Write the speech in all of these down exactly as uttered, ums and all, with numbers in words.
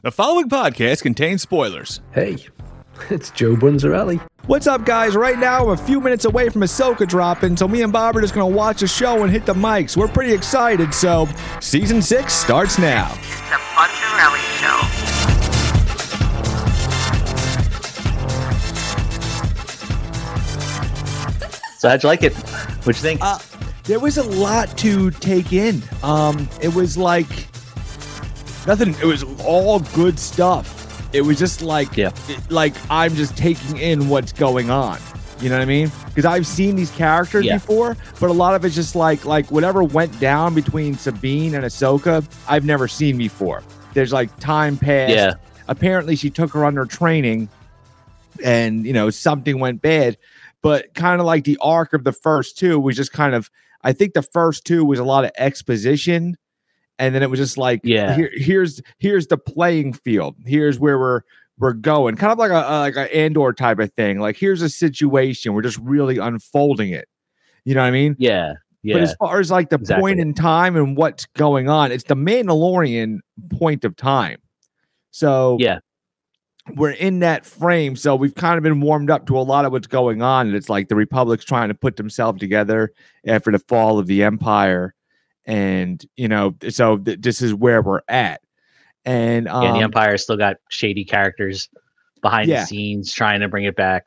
The following podcast contains spoilers. Hey, it's Joe Bunzarelli. What's up, guys? Right now, we're a few minutes away from Ahsoka dropping, so me and Bob are just going to watch the show and hit the mics. We're pretty excited, so season six starts now. The Bunzarelli Show. So how'd you like it? What'd you think? Uh, there was a lot to take in. Um, it was like nothing. It was all good stuff. It was just like, Yeah. it- like I'm just taking in what's going on. You know what I mean? Because I've seen these characters Yeah. before, but a lot of it's just like, like whatever went down between Sabine and Ahsoka, I've never seen before. There's like time passed. Yeah. Apparently, she took her under training, and you know something went bad. But kind of like the arc of the first two was just kind of, I think the first two was a lot of exposition. And then it was just like, Yeah. here, here's here's the playing field. Here's where we're we're going. Kind of like a, a like an Andor type of thing. Like here's a situation. We're just really unfolding it. You know what I mean? Yeah. Yeah. But as far as like the Exactly. point in time and what's going on, it's the Mandalorian point of time. So yeah. we're in that frame. So we've kind of been warmed up to a lot of what's going on. And it's like the Republic's trying to put themselves together after the fall of the Empire. And, you know, so th- this is where we're at. And um, Yeah, the Empire still got shady characters behind Yeah. the scenes trying to bring it back.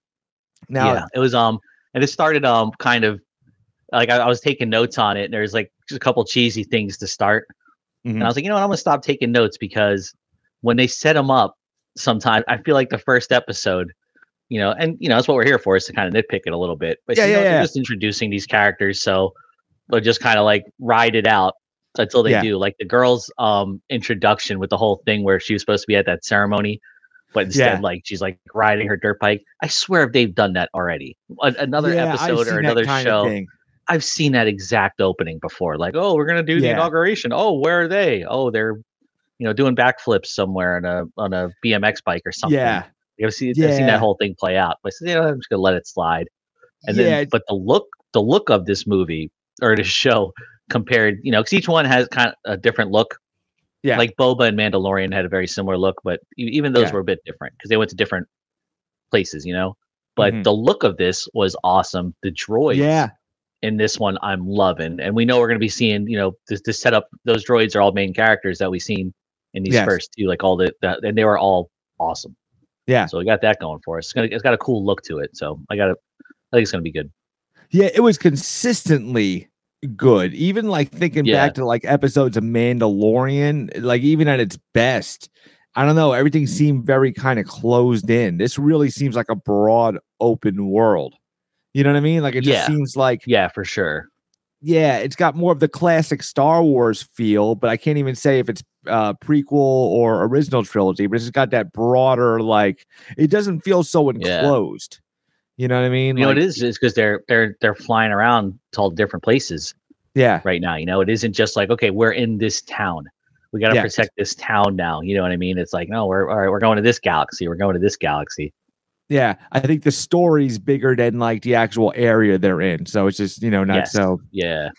now, yeah. It was um and it started um kind of like I, I was taking notes on it, and there's like just a couple cheesy things to start. Mhm. And I was like, you know what, I'm gonna stop taking notes because when they set them up, sometimes I feel like the first episode, you know, and you know, that's what we're here for, is to kind of nitpick it a little bit. But Yeah, you know, yeah, they're yeah. just introducing these characters, so they'll just kind of like ride it out until they Yeah. do. Like the girl's um introduction with the whole thing where she was supposed to be at that ceremony, but instead, Yeah. like she's like riding her dirt bike. I swear if they've done that already, A- another yeah, I've episode seen or that another kind of show, thing. I've seen that exact opening before. Like, oh, we're gonna do the Yeah. inauguration. Oh, where are they? Oh, they're, you know, doing backflips somewhere on a on a B M X bike or something. Yeah. I've seen, I've seen Yeah. that whole thing play out. But I said, yeah, I'm just gonna let it slide. And then, Yeah. but the look, the look of this movie or this show compared, you know, because each one has kind of a different look. Yeah. Like Boba and Mandalorian had a very similar look, but e- even those Yeah. were a bit different because they went to different places, you know. But Mhm. the look of this was awesome. The droids Yeah. in this one, I'm loving, and we know we're going to be seeing, you know, this, this setup. Those droids are all main characters that we've seen in these Yes. first two, like all the, the, and they were all awesome. Yeah. So we got that going for us. It's, gonna, it's got a cool look to it. So I got to, I think it's going to be good. Yeah, it was consistently good. Even like thinking Yeah. back to like episodes of Mandalorian, like even at its best, I don't know, everything seemed very kind of closed in. This really seems like a broad open world. You know what I mean? Like it just Yeah. seems like Yeah, for sure. yeah, it's got more of the classic Star Wars feel, but I can't even say if it's uh prequel or original trilogy, but it's just got that broader, like it doesn't feel so Yeah. enclosed. You know what I mean? You know, Like, it is is because they're they're they're flying around to all different places yeah. right now. You know, it isn't just like, okay, we're in this town. We got to Yeah. protect this town now. You know what I mean? It's like, no, we're all right. We're going to this galaxy. We're going to this galaxy. Yeah, I think the story's bigger than like the actual area they're in. So it's just, you know, not Yes. so. Yeah.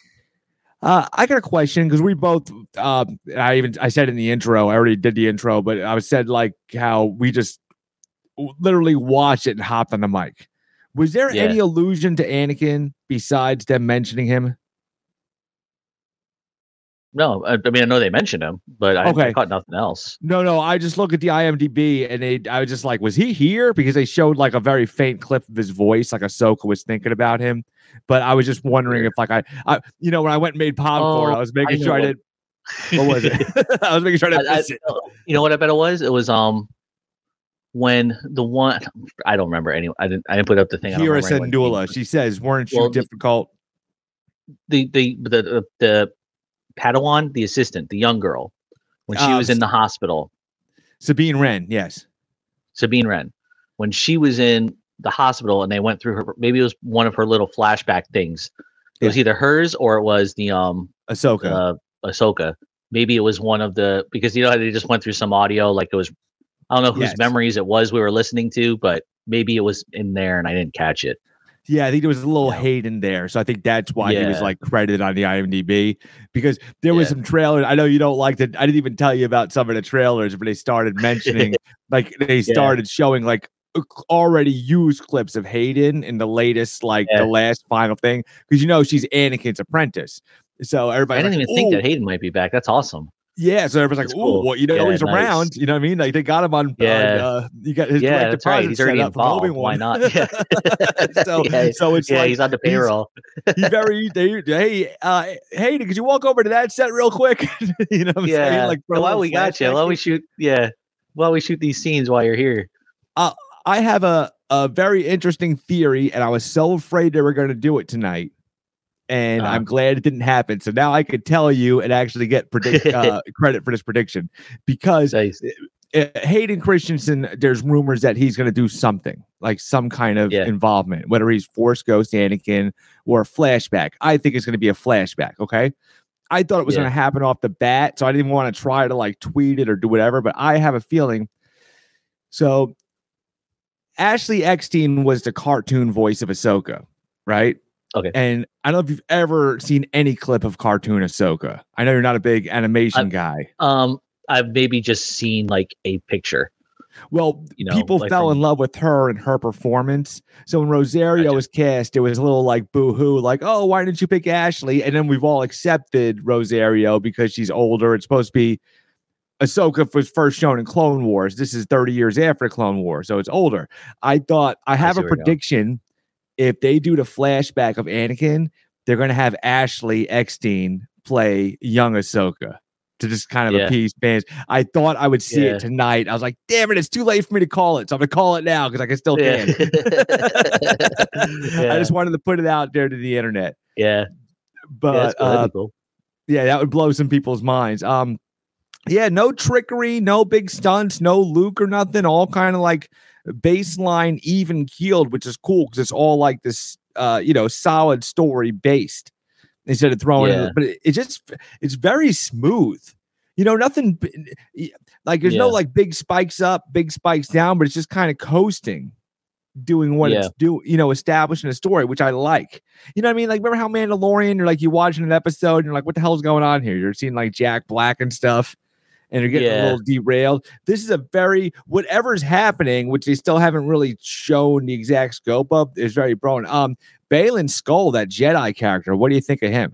Uh, I got a question because we both, uh, I even, I said in the intro, I already did the intro, but I said like how we just literally watched it and hopped on the mic. Was there Yeah. any allusion to Anakin besides them mentioning him? No, I, I mean, I know they mentioned him, but I, Okay. I caught nothing else. No, no, I just look at the I M D B and they, I was just like, was he here? Because they showed like a very faint clip of his voice, like Ahsoka was thinking about him. But I was just wondering Weird. if like I, I, you know, when I went and made popcorn, Oh, I was making I sure I know. did. What was it? I was making sure I didn't I- I- miss it. you know what I bet it was? It was um when the one I don't remember any. I didn't. I didn't put up the thing. I don't Hira remember anyone's name. Syndulla. She says, "Weren't you Well, the- difficult?" The the the the, the Padawan, the assistant, the young girl, when she Um, was in the hospital. Sabine Wren. Yes. Sabine Wren, when she was in the hospital and they went through her, maybe it was one of her little flashback things. It was either hers or it was the um Ahsoka. uh, Ahsoka. Maybe it was one of the, because you know how they just went through some audio, like it was, I don't know whose Yes. memories it was we were listening to, but maybe it was in there and I didn't catch it. Yeah, I think there was a little Yeah. hate in there. So I think that's why he was Yeah. like credited on the IMDb, because there was Yeah. some trailers. I know you don't like that. I didn't even tell you about some of the trailers, but they started mentioning like they Yeah. started showing like uh, already used clips of Hayden in the latest, like Yeah. the last final thing, because you know she's Anakin's apprentice. So I everybody's didn't like, even think "Ooh." that Hayden might be back. That's awesome. Yeah, so everybody's That's like, "Ooh, cool. well, you know, Yeah, he's nice. around." You know what I mean? Like they got him on. Yeah. on uh, you got his Yeah, direct that's right. deposit He's set already up from involved. Obi-Wan. Why not? Yeah. so, yeah. so it's yeah, like he's on the he's- payroll. he very they, hey uh hey could you walk over to that set real quick? You know what I'm saying? yeah. Like for a So while little we got you, flashback while we thing. shoot, yeah, while we shoot these scenes while you're here. uh, I have a a very interesting theory, and I was so afraid they were going to do it tonight, and Uh-huh. I'm glad it didn't happen. So now I could tell you and actually get predict uh, credit for this prediction, because Nice. uh, Hayden Christensen, there's rumors that he's going to do something like some kind of Yeah. involvement, whether he's Force Ghost Anakin or a flashback. I think it's going to be a flashback. Okay. I thought it was Yeah. going to happen off the bat, so I didn't want to try to like tweet it or do whatever, but I have a feeling. So Ashley Eckstein was the cartoon voice of Ahsoka, right? Okay. And I don't know if you've ever seen any clip of cartoon Ahsoka. I know you're not a big animation I've- guy. Um, I've maybe just seen like a picture. Well, You know, people like fell from- in love with her and her performance. So when Rosario Gotcha. was cast, it was a little like boo-hoo, like, oh, why didn't you pick Ashley? And then we've all accepted Rosario because she's older. It's supposed to be Ahsoka was first shown in Clone Wars. This is thirty years after Clone Wars, so it's older. I thought I have see a where you're going. prediction. If they do the flashback of Anakin, they're going to have Ashley Eckstein play young Ahsoka to just kind of Yeah. appease fans. I thought I would see Yeah. it tonight. I was like, damn it, it's too late for me to call it. So I'm going to call it now because I can still Yeah. can. Yeah. I just wanted to put it out there to the internet. Yeah. But yeah, that's cool. That'd uh, be cool. yeah, that would blow some people's minds. Um, yeah, no trickery, no big stunts, no Luke or nothing. All kind of like baseline, even keeled, which is cool because it's all like this, uh, you know, solid story based instead of throwing. Yeah. It, but it, it just it's very smooth. You know, nothing b- like there's no Yeah. like big spikes up, big spikes down, but it's just kind of coasting, doing what Yeah. it's doing, you know, establishing a story, which I like. You know what I mean? Like, remember how Mandalorian, you're like, you watching an episode and you're like, what the hell's going on here? You're seeing like Jack Black and stuff, and you're getting a Yeah. little derailed. This is a very, whatever's happening, which they still haven't really shown the exact scope of, is very broad. Um, Balin Skull, that Jedi character, what do you think of him?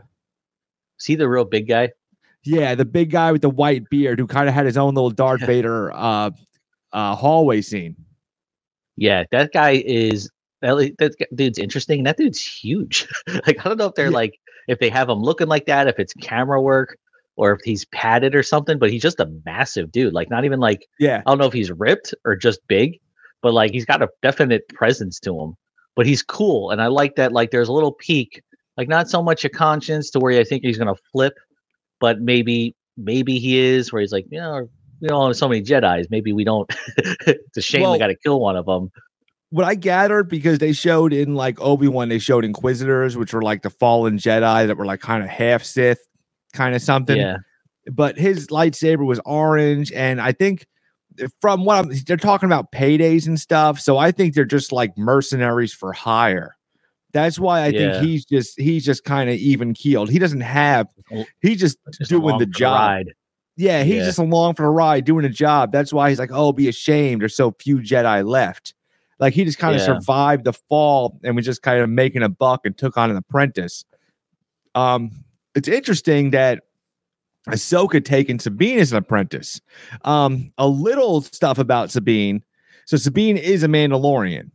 See the real big guy? Yeah, the big guy with the white beard who kind of had his own little Darth Vader uh, uh, hallway scene. Yeah, that guy is that, that dude's interesting. That dude's huge. Like I don't know if they're Yeah. like if they have him looking like that, if it's camera work or if he's padded or something, but he's just a massive dude. Like not even like Yeah. I don't know if he's ripped or just big, but like he's got a definite presence to him. But he's cool, and I like that. Like there's a little peak, like not so much a conscience to where I think he's gonna flip, but maybe maybe he is where he's like, you know, we don't have so many Jedis. Maybe we don't. It's a shame Well- we got to kill one of them. What I gathered, because they showed in like Obi-Wan, they showed Inquisitors, which were like the fallen Jedi that were like kind of half Sith, kind of something. Yeah, But his lightsaber was orange, and I think from what I'm, they're talking about paydays and stuff. So I think they're just like mercenaries for hire. That's why I Yeah. think he's just he's just kind of even keeled. He doesn't have. He's just, just doing along the for job. ride. Yeah, he's Yeah. just along for the ride, doing a job. That's why he's like, oh, be ashamed. There's so few Jedi left. Like he just kind of Yeah. survived the fall and was just kind of making a buck and took on an apprentice. Um, it's interesting that Ahsoka taking Sabine as an apprentice. Um, a little stuff about Sabine. So Sabine is a Mandalorian.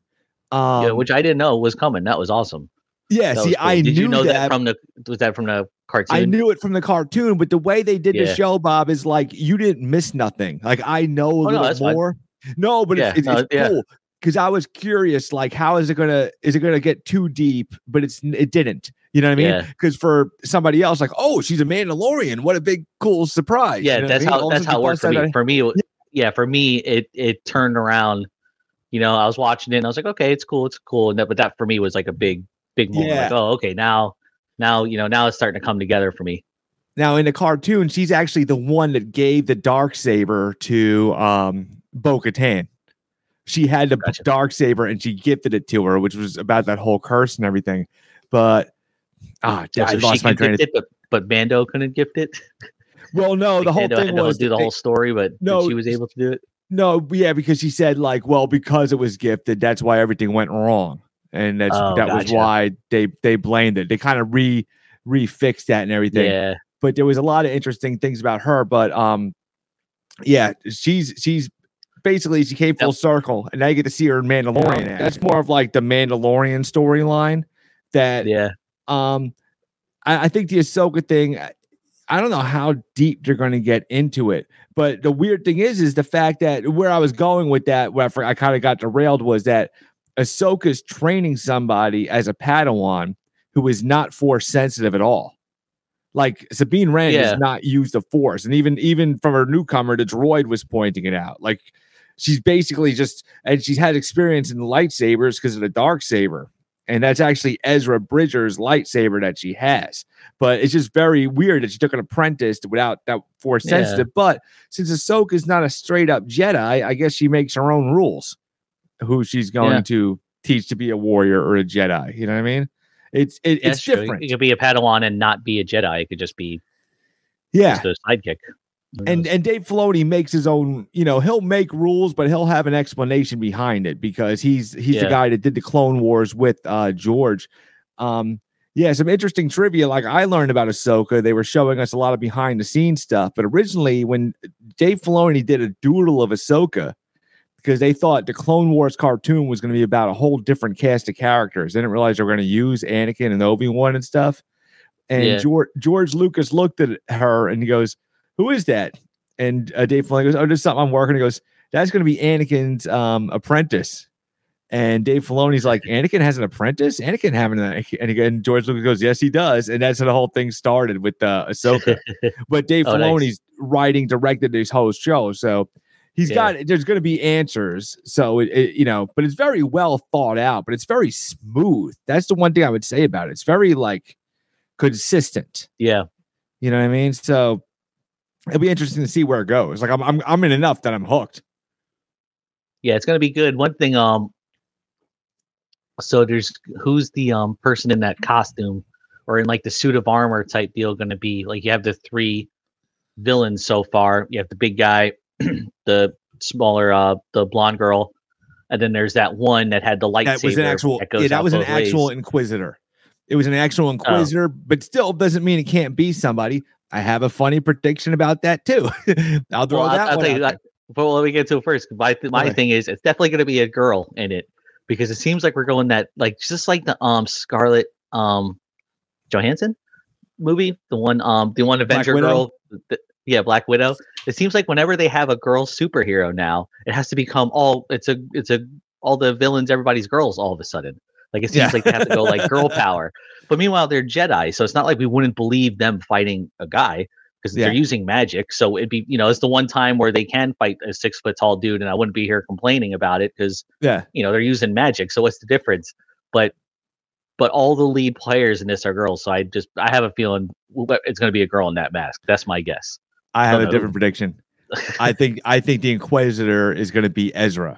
Um, yeah, which I didn't know was coming. That was awesome. yeah, That see, was cool. I Did knew you know that, that, from the was that from the cartoon? I knew it from the cartoon, but the way they did the Yeah. show, Bob, is like you didn't miss nothing. Like I know a Oh, no, little that's fine. more. No, but Yeah, it's, it's, no, it's yeah. cool because I was curious. Like, how is it gonna? Is it gonna get too deep? But it's it didn't. You know what I mean? Yeah. Because for somebody else, like, oh, she's a Mandalorian. What a big cool surprise. Yeah, You know what that's I mean? how All that's of a how it sudden worked you for me. bust For me, yeah, for me, it it turned around. You know, I was watching it and I was like, okay, it's cool, it's cool. And that, but that for me was like a big, big moment. Yeah. Like, oh, okay, now, now, you know, now it's starting to come together for me. Now in the cartoon, she's actually the one that gave the dark saber to um Bo-Katan. she had the Gotcha. dark saber and she gifted it to her, which was about that whole curse and everything. But ah, Yeah, I so lost she my could train of gift it, but but Mando couldn't gift it. Well, no, Like, the whole Mando thing had to was do the that whole they- story, but No, but she was able to do it. no, yeah, because she said like, well, because it was gifted, that's why everything went wrong, and that's Oh, that was gotcha. why they they blamed it. They kind of re refixed that and everything. Yeah, But there was a lot of interesting things about her. But um, yeah, she's she's basically she came full Yep. circle, and now you get to see her in Mandalorian. That's more of like the Mandalorian storyline. That yeah, um, I, I think the Ahsoka thing. I- I don't know how deep they're going to get into it, but the weird thing is, is the fact that where I was going with that, where I, I kind of got derailed, was that Ahsoka's training somebody as a Padawan who is not Force sensitive at all. Like Sabine Wren Yeah. does not use the Force, and even even from her newcomer, the droid was pointing it out. Like she's basically just, and she's had experience in lightsabers because of the dark saber. And that's actually Ezra Bridger's lightsaber that she has. But it's just very weird that she took an apprentice without that Force Yeah. sensitive. But since Ahsoka is not a straight up Jedi, I guess she makes her own rules who she's going Yeah. to teach to be a warrior or a Jedi. You know what I mean? It's it, yeah, it's true. different. It could be a Padawan and not be a Jedi. It could just be Yeah. just a sidekick. Who And knows? and Dave Filoni makes his own, you know, he'll make rules, but he'll have an explanation behind it because he's he's the Yeah. guy that did the Clone Wars with uh George. Um, yeah, some interesting trivia. Like I learned about Ahsoka, they were showing us a lot of behind the scenes stuff. But originally, when Dave Filoni did a doodle of Ahsoka, because they thought the Clone Wars cartoon was going to be about a whole different cast of characters, they didn't realize they were going to use Anakin and Obi-Wan and stuff. And Yeah. George George Lucas looked at her and he goes, "Who is that?" And uh, Dave Filoni goes, "Oh, there's something I'm working." He goes, "That's going to be Anakin's um, apprentice." And Dave Filoni's like, "Anakin has an apprentice? Anakin having that?" And again, George Lucas goes, "Yes, he does." And that's how the whole thing started with uh, Ahsoka. But Dave Oh, nice. Filoni's writing, directed this whole show, so he's Yeah. got. There's going to be answers. So it, it, you know, but it's very well thought out. But it's very smooth. That's the one thing I would say about it. It's very like consistent. Yeah. You know what I mean? So it'll be interesting to see where it goes. Like I'm, I'm, I'm in enough that I'm hooked. Yeah, it's gonna be good. One thing, um, so there's who's the um person in that costume or in like the suit of armor type deal gonna be? Like you have the three villains so far. You have the big guy, the smaller, uh, the blonde girl, and then there's that one that had the lightsaber. That was an actual. that goes Yeah, that out was an both actual ways. Inquisitor. It was an actual Inquisitor, but still doesn't mean it can't be somebody. I have a funny prediction about that too. I'll throw Well, I'll, that I'll one tell you out that. But let me get to it first. My th- my Okay. thing is, it's definitely going to be a girl in it because it seems like we're going that like just like the um Scarlett um Johansson movie, the one um the one Avenger Widow? girl, the, yeah, Black Widow. It seems like whenever they have a girl superhero now, it has to become all it's a it's a all the villains, everybody's girls all of a sudden. Like it seems Yeah. like they have to go like girl power. But meanwhile, they're Jedi, so it's not like we wouldn't believe them fighting a guy because Yeah. they're using magic. So it'd be, you know, it's the one time where they can fight a six foot tall dude, and I wouldn't be here complaining about it because Yeah. you know they're using magic. So what's the difference? But but all the lead players in this are girls, so I just I have a feeling it's going to be a girl in that mask. That's my guess. I have Don't a know. different prediction. I think I think the Inquisitor is going to be Ezra,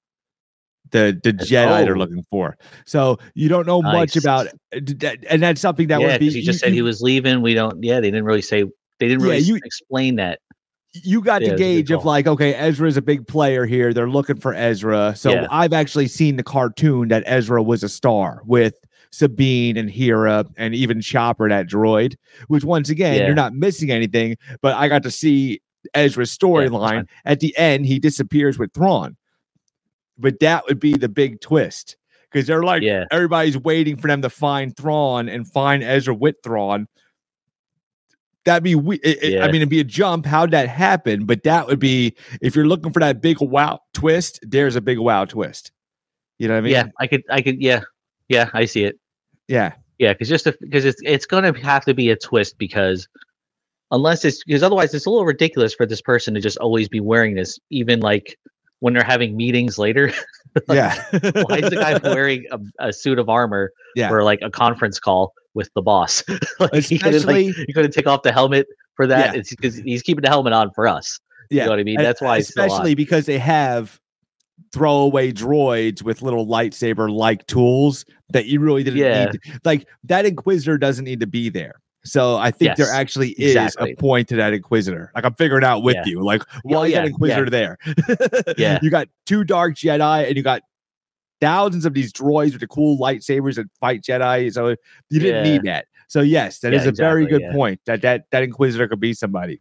the the Jedi they're Oh. looking for. So you don't know much Nice. about, and that's something that yeah, would be. because you just said he was leaving. We don't. Yeah, they didn't really say. They didn't Yeah, really you- explain that. You got Yeah, the it's a good gauge of call. like, okay, Ezra is a big player here. They're looking for Ezra. So Yeah. I've actually seen the cartoon that Ezra was a star with Sabine and Hera and even Chopper, that droid, which once again, Yeah. you're not missing anything, but I got to see Ezra's storyline. fine. At the end, he disappears with Thrawn. But that would be the big twist because they're like, Yeah. everybody's waiting for them to find Thrawn and find Ezra with Thrawn. That'd be, we- it, it- I Yeah. mean, it'd be a jump. How'd that happen? But that would be, if you're looking for that big wow twist, there's a big wow twist. You know what I mean? yeah, I could. I could. Yeah, yeah, I see it. Yeah. Yeah, because just because it's it's gonna have to be a twist because unless it's because otherwise it's a little ridiculous for this person to just always be wearing this, even like when they're having meetings later. Yeah. Why is the guy wearing a, a suit of armor Yeah. for like a conference call with the boss? like, he couldn't, Especially- like, he couldn't take off the helmet for that. Yeah. It's because he's keeping the helmet on for us. Yeah. You know what I mean? And That's why it's still on. especially because they have throwaway droids with little lightsaber like tools that you really didn't Yeah. need. To, like that Inquisitor doesn't need to be there. So I think there Yes, actually is exactly. a point to that Inquisitor. Like I'm figuring out with Yeah. you. Like why Oh, is yeah, that Inquisitor yeah. there? Yeah. You got two Dark Jedi and you got thousands of these droids with the cool lightsabers that fight Jedi. So you didn't Yeah. need that. So yes, that Yeah, is a very exactly, good yeah. point. That that that Inquisitor could be somebody.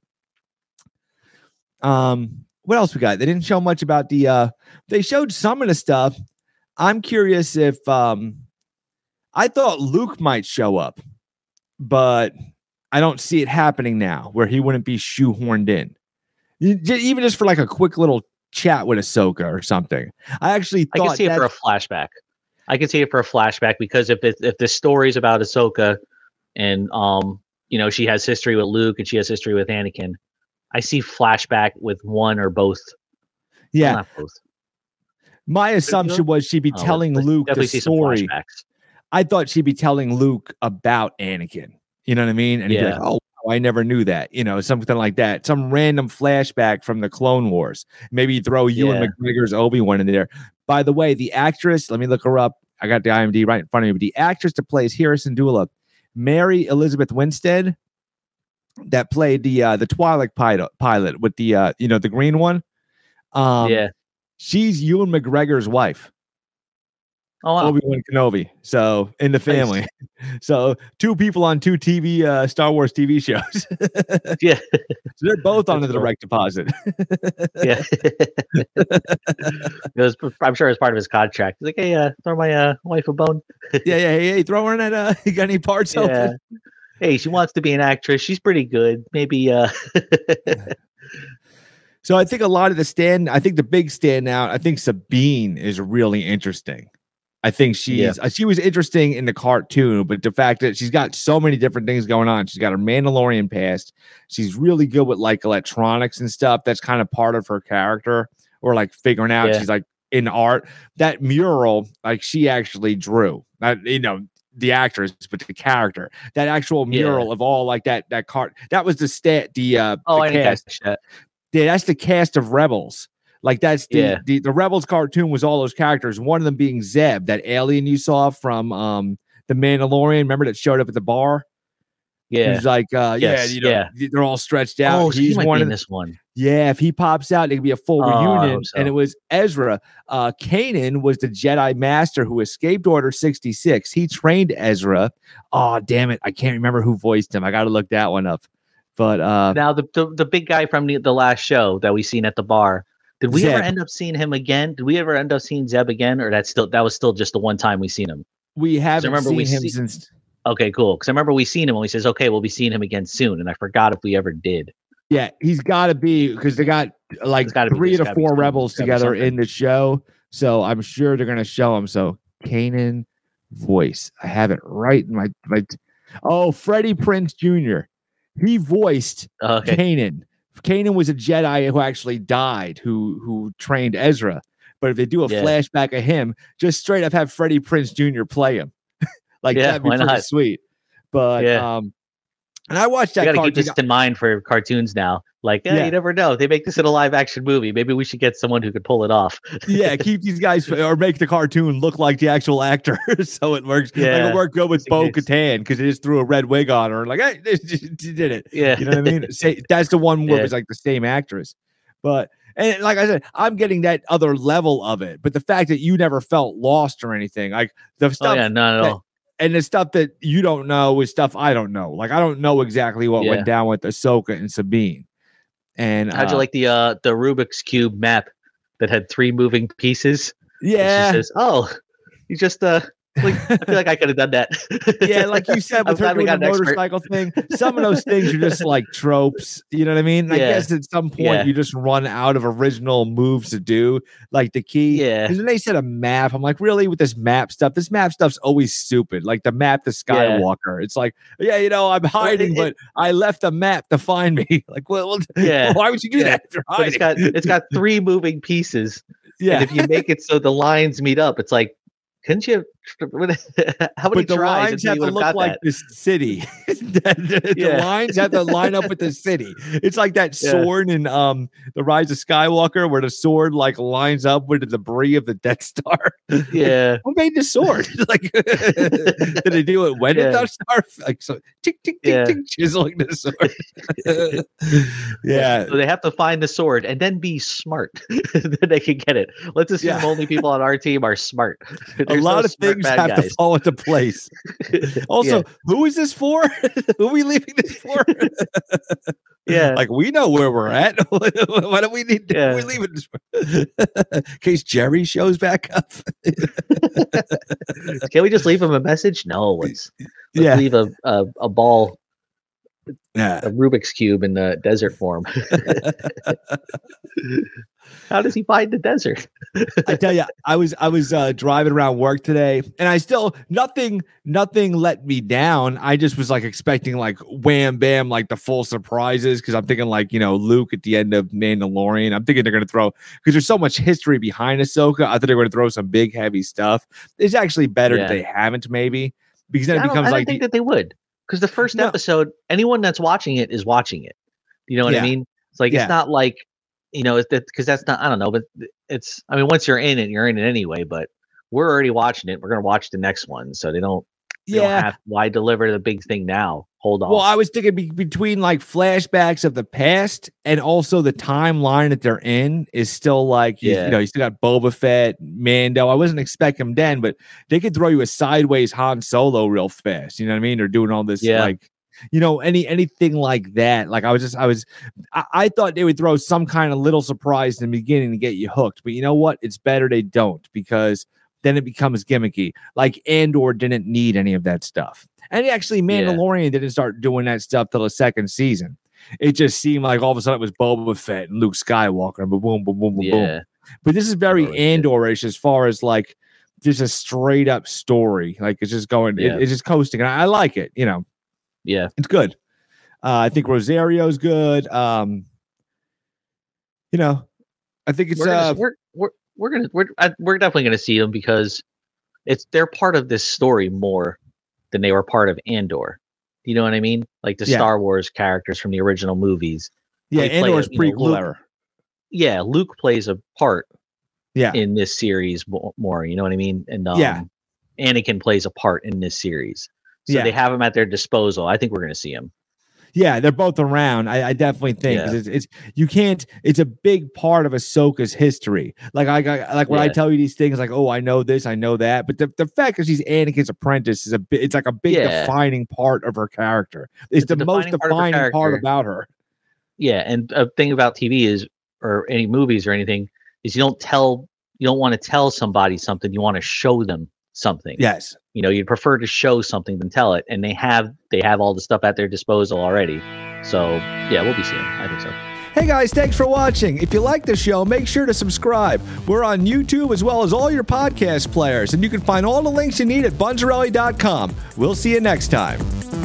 Um, what else we got? They didn't show much about the uh they showed some of the stuff. I'm curious if um I thought Luke might show up, but I don't see it happening now where he wouldn't be shoehorned in. You- j- Even just for like a quick little chat with Ahsoka or something. I actually I thought can see it for a that flashback. I can see it for a flashback because if it, if the story's about Ahsoka and um you know she has history with Luke and she has history with Anakin, I see flashback with one or both. Well, yeah. not both. My assumption was she'd be Oh, telling let's Luke the definitely see some story. flashbacks. I thought she'd be telling Luke about Anakin. You know what I mean? And he'd be Yeah. like, oh, wow, I never knew that. You know, something like that. Some random flashback from the Clone Wars. Maybe throw Ewan Yeah. McGregor's Obi-Wan in there. By the way, the actress, let me look her up. I got the I M D B right in front of me. But the actress that plays Harrison Dula, Mary Elizabeth Winstead, that played the uh, the Twilight pilot, pilot with the uh, you know, the green one. Um, Yeah. She's Ewan McGregor's wife. Oh wow. Obi-Wan Kenobi. So in the family. So two people on two T V uh Star Wars T V shows. Yeah. So they're both on the That's cool. direct deposit. Yeah. It was, I'm sure it's part of his contract. He's like, hey, uh, throw my uh, wife a bone. yeah, yeah, hey, hey, throw her in that uh you got any parts Yeah. open? Hey, she wants to be an actress. She's pretty good. Maybe uh So I think a lot of the stand, I think the big standout, I think Sabine is really interesting. I think she's Yeah. uh, she was interesting in the cartoon, but the fact that she's got so many different things going on. She's got her Mandalorian past. She's really good with like electronics and stuff. That's kind of part of her character, or like figuring out Yeah. she's like in art. That mural, like she actually drew. Not you know the actress, but the character. That actual Yeah. mural of all like that that cart. That was the stat. The uh, oh, the I didn't cast. catch that. Yeah, that's the cast of Rebels. Like that's the, Yeah. the the Rebels cartoon was all those characters. One of them being Zeb, that alien you saw from um the Mandalorian. Remember that showed up at the bar? Yeah. He's like, uh, Yes, yeah, you know, yeah. they're all stretched out. Oh, so he He's might one be of in the, this one. yeah. If he pops out, it could be a full Oh, I reunion. hope so. And it was Ezra. Uh, Kanan was the Jedi Master who escaped Order sixty-six. He trained Ezra. Oh, damn it! I can't remember who voiced him. I got to look that one up. But uh, Now the, the the big guy from the, the last show that we seen at the bar. Did we Zeb. ever end up seeing him again? Did we ever end up seeing Zeb again, or that's still that was still just the one time we seen him? we haven't remember seen we him see- since. Okay, cool. Because I remember we seen him when he says, "Okay, we'll be seeing him again soon," and I forgot if we ever did. Yeah, he's got to be because they got like There's gotta be- three there's to gotta be four something. rebels There's gotta be together something. in the show, so I'm sure they're gonna show him. So Kanan voice, I have it right in my my. Oh, Freddie Prinze Junior He voiced Okay, Kanan. Kanan was a Jedi who actually died, who who trained Ezra. But if they do a Yeah. flashback of him, just straight up have Freddie Prinze Junior play him, like Yeah, that'd be why pretty not? sweet. But Yeah. um, and I watched we that got to keep cartoon. this in mind for cartoons now. Like, yeah, Yeah. you never know. They make this in a live action movie. Maybe we should get someone who could pull it off. Yeah, keep these guys or make the cartoon look like the actual actor, so it works. Like Yeah, it worked good with just in Bo case. Katan because they just threw a red wig on her and like, hey, you did it. Yeah, You know what I mean? Say that's the one where Yeah. it was like the same actress, but and like I said, I'm getting that other level of it. But the fact that you never felt lost or anything, like the oh stuff yeah, not at that- all. and the stuff that you don't know is stuff I don't know. Like I don't know exactly what Yeah. went down with Ahsoka and Sabine. And How'd you uh, like the uh the Rubik's cube map that had three moving pieces? And Yeah, she says, "Oh, you just uh." Like, I feel like I could have done that. yeah, like you said I'm with her glad we doing the got an expert. motorcycle thing, some of those things are just like tropes. You know what I mean? I Yeah. guess at some point Yeah. you just run out of original moves to do, like the key. Yeah. Because when they said a map, I'm like, really with this map stuff? This map stuff's always stupid. Like the map to Skywalker. It's like, yeah, you know, I'm hiding, it- but I left a map to find me. Like, well, well Yeah. why would you do Yeah. that if you're But it's hiding? got it's got three moving pieces. yeah. And if you make it so the lines meet up, it's like, couldn't you how many But the tries lines until have you to would look have got like that? the city. the, the Yeah. lines have to line up with the city. It's like that Yeah. sword in um the Rise of Skywalker, where the sword like lines up with the debris of the Death Star. Yeah. Like, who made the sword? Like, did they do it when Yeah. the Death Star? Like, so tick tick tick Yeah. tick, chiseling the sword. Yeah, So they have to find the sword and then be smart. Then they can get it. Let's assume Yeah. only people on our team are smart. a There's lot no of smart things bad have to guys. fall into place. Also, Yeah. who is this for? Who are we leaving this for? Yeah. Like, we know where we're at. Why do we need to Yeah. we're leaving this for? In case Jerry shows back up. Can we just leave him a message? No, let's, let's Yeah. leave a, a a ball, Yeah. a Rubik's cube in the desert for him. How does he find the desert? I tell you, I was I was uh, driving around work today, and I still nothing nothing let me down. I just was like expecting like wham bam, like the full surprises, because I'm thinking like, you know, Luke at the end of Mandalorian. I'm thinking they're gonna throw, because there's so much history behind Ahsoka. I thought they were gonna throw some big heavy stuff. It's actually better Yeah. that they haven't, maybe, because then I it don't, becomes I don't like think the- that they would, because the first No. episode, anyone that's watching it is watching it. You know what Yeah. I mean? It's like Yeah. it's not like, you know, it's that because that's not. I don't know, but it's. I mean, once you're in it, you're in it anyway. But we're already watching it. We're gonna watch the next one, so they don't. They don't yeah. have, why deliver the big thing now? Hold on. Well, I was thinking be- between like flashbacks of the past and also the timeline that they're in is still like, you, Yeah. you know, you still got Boba Fett, Mando. I wasn't expecting them then, but they could throw you a sideways Han Solo real fast. You know what I mean? They're doing all this Yeah. like, you know, any anything like that. Like I was just, I was, I, I thought they would throw some kind of little surprise in the beginning to get you hooked. But you know what? It's better they don't, because then it becomes gimmicky. Like Andor didn't need any of that stuff. And actually, Mandalorian didn't start doing that stuff till the second season. It just seemed like all of a sudden it was Boba Fett and Luke Skywalker and boom, boom, boom, boom, boom. yeah. But this is very Totally did. Andorish as far as like just a straight up story. Like it's just going, it- Yeah. it's just coasting. And I, I like it. You know, Yeah. it's good. Uh, I think Rosario's good. Um, you know, I think it's We're gonna, uh, we're we're we're gonna we're I, we're definitely gonna see them because it's they're part of this story more than they were part of Andor. You know what I mean? Like the Yeah. Star Wars characters from the original movies. yeah, they play Andor's a- you know, prequel Luke- era. Yeah, Luke plays a part Yeah, in this series mo- more. You know what I mean? And um, Yeah. Anakin plays a part in this series. So Yeah. they have him at their disposal. I think we're gonna see him. yeah, they're both around. I, I definitely think 'cause Yeah. it's, it's you can't. It's a big part of Ahsoka's history. Like I, I like when I Yeah. tell you these things, like, oh, I know this, I know that. But the, the fact that she's Anakin's apprentice is a bit. It's like a big Yeah. defining part of her character. It's, It's a the most defining part of her defining part character. about her. Yeah, and a thing about T V is, or any movies or anything, is you don't tell, you don't want to tell somebody something. You want to show them something. Yes. You know, you'd prefer to show something than tell it, and they have they have all the stuff at their disposal already. So yeah, we'll be seeing. I think so. Hey guys, thanks for watching. If you like the show, make sure to subscribe. We're on YouTube as well as all your podcast players, and you can find all the links you need at bunzarelli dot com. We'll see you next time.